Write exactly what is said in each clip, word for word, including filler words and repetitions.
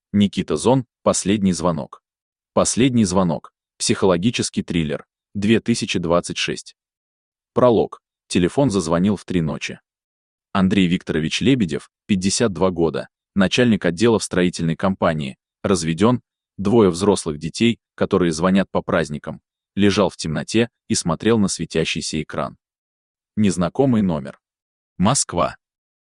Никита Зон, последний звонок. Последний звонок. Психологический триллер. две тысячи двадцать шесть. Пролог. Телефон зазвонил в три ночи. Андрей Викторович Лебедев, пятьдесят два года, начальник отдела в строительной компании, разведен, двое взрослых детей, которые звонят по праздникам, лежал в темноте и смотрел на светящийся экран. Незнакомый номер. Москва.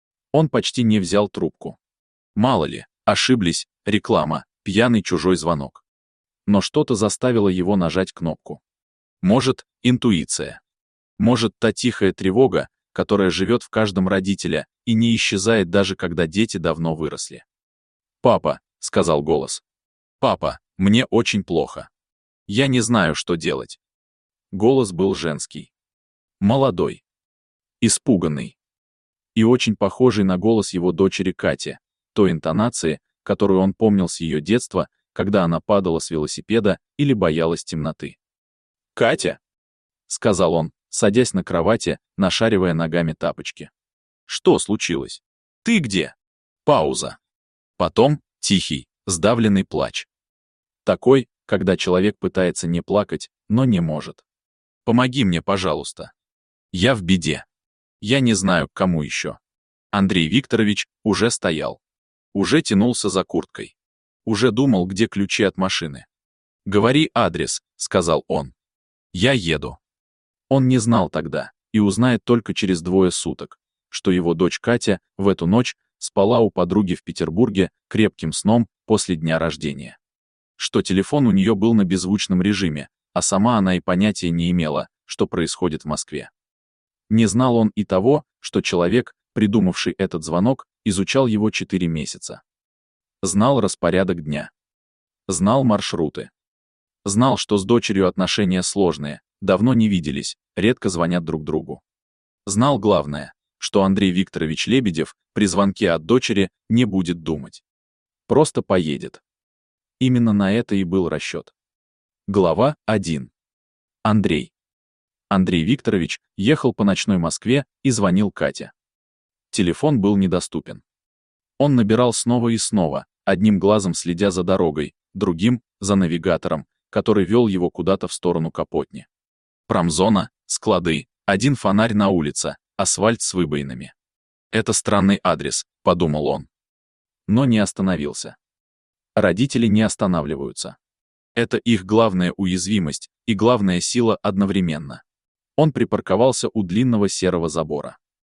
Он почти не взял трубку. Мало ли, ошиблись, реклама, пьяный чужой звонок. Но что-то заставило его нажать кнопку. Может, интуиция. Может, та тихая тревога, которая живет в каждом родителе и не исчезает даже когда дети давно выросли. «Папа», — сказал голос. «Папа, мне очень плохо. Я не знаю, что делать». Голос был женский. Молодой. Испуганный. И очень похожий на голос его дочери Кати, той интонации, которую он помнил с ее детства, когда она падала с велосипеда или боялась темноты. «Катя?» — сказал он, садясь на кровати, нашаривая ногами тапочки. «Что случилось? Ты где?» Пауза. Потом тихий, сдавленный плач. Такой, когда человек пытается не плакать, но не может. «Помоги мне, пожалуйста. Я в беде. Я не знаю, к кому еще». Андрей Викторович уже стоял. Уже тянулся за курткой. Уже думал, где ключи от машины. «Говори адрес», — сказал он. «Я еду». Он не знал тогда, и узнает только через двое суток, что его дочь Катя в эту ночь спала у подруги в Петербурге крепким сном после дня рождения. Что телефон у нее был на беззвучном режиме, а сама она и понятия не имела, что происходит в Москве. Не знал он и того, что человек, придумавший этот звонок, изучал его четыре месяца. Знал распорядок дня. Знал маршруты. Знал, что с дочерью отношения сложные, давно не виделись, редко звонят друг другу. Знал главное, что Андрей Викторович Лебедев при звонке от дочери не будет думать. Просто поедет. Именно на это и был расчет. Глава один. Андрей. Андрей Викторович ехал по ночной Москве и звонил Кате. Телефон был недоступен. Он набирал снова и снова, одним глазом следя за дорогой, другим — за навигатором, который вел его куда-то в сторону Капотни. Промзона, склады, один фонарь на улице, асфальт с выбоинами. «Это странный адрес», — подумал он. Но не остановился. Родители не останавливаются. Это их главная уязвимость и главная сила одновременно. Он припарковался у длинного серого забора.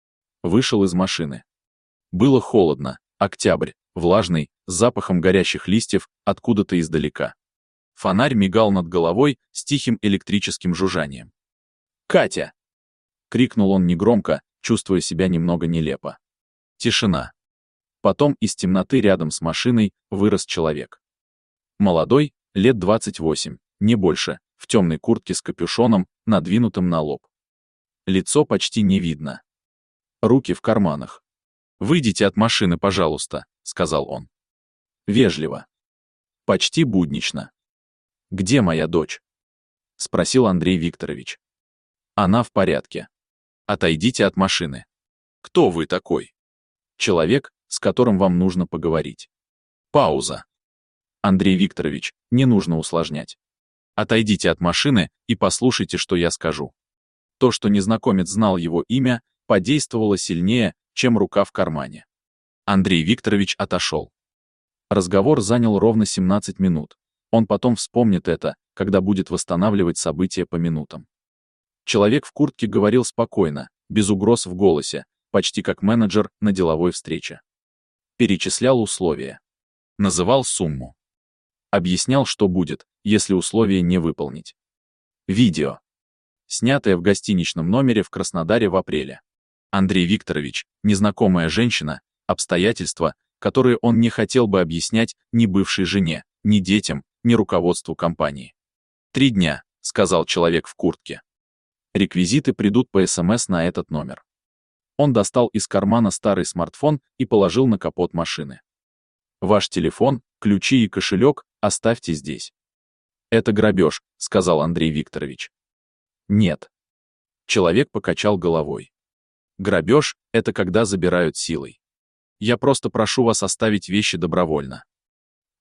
Вышел из машины. Было холодно, октябрь, влажный, с запахом горящих листьев откуда-то издалека. Фонарь мигал над головой с тихим электрическим жужжанием. «Катя!» — крикнул он негромко, чувствуя себя немного нелепо. Тишина. Потом из темноты рядом с машиной вырос человек. Молодой, лет двадцать восемь, не больше, в темной куртке с капюшоном, надвинутым на лоб. Лицо почти не видно. Руки в карманах. «Выйдите от машины, пожалуйста», — сказал он. Вежливо. Почти буднично. «Где моя дочь?» — спросил Андрей Викторович. «Она в порядке. Отойдите от машины». «Кто вы такой?» «Человек, с которым вам нужно поговорить». Пауза. «Андрей Викторович, не нужно усложнять. Отойдите от машины и послушайте, что я скажу». То, что незнакомец знал его имя, подействовало сильнее, чем рука в кармане. Андрей Викторович отошел. Разговор занял ровно семнадцать минут. Он потом вспомнит это, когда будет восстанавливать события по минутам. Человек в куртке говорил спокойно, без угроз в голосе, почти как менеджер на деловой встрече. Перечислял условия. Называл сумму. Объяснял, что будет, если условия не выполнить. Видео. Снятое в гостиничном номере в Краснодаре в апреле. Андрей Викторович, незнакомая женщина, обстоятельства, которые он не хотел бы объяснять ни бывшей жене, ни детям, ни руководству компании. «Три дня», — сказал человек в куртке. Реквизиты придут по СМС на этот номер. Он достал из кармана старый смартфон и положил на капот машины. «Ваш телефон, ключи и кошелек оставьте здесь». «Это грабеж», — сказал Андрей Викторович. «Нет». Человек покачал головой. «Грабеж — это когда забирают силой. Я просто прошу вас оставить вещи добровольно».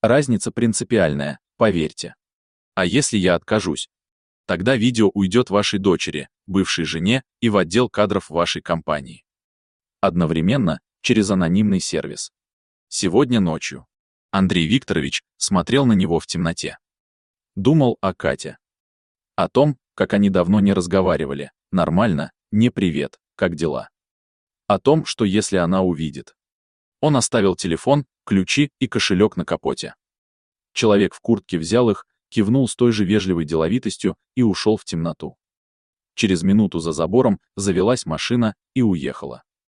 Разница принципиальная, поверьте. А если я откажусь? Тогда видео уйдет вашей дочери, бывшей жене и в отдел кадров вашей компании. Одновременно, через анонимный сервис. Сегодня ночью. Андрей Викторович смотрел на него в темноте. Думал о Кате. О том, как они давно не разговаривали, нормально, не привет, как дела. О том, что если она увидит. Он оставил телефон, ключи и кошелек на капоте. Человек в куртке взял их, кивнул с той же вежливой деловитостью и ушел в темноту. Через минуту за забором завелась машина и уехала.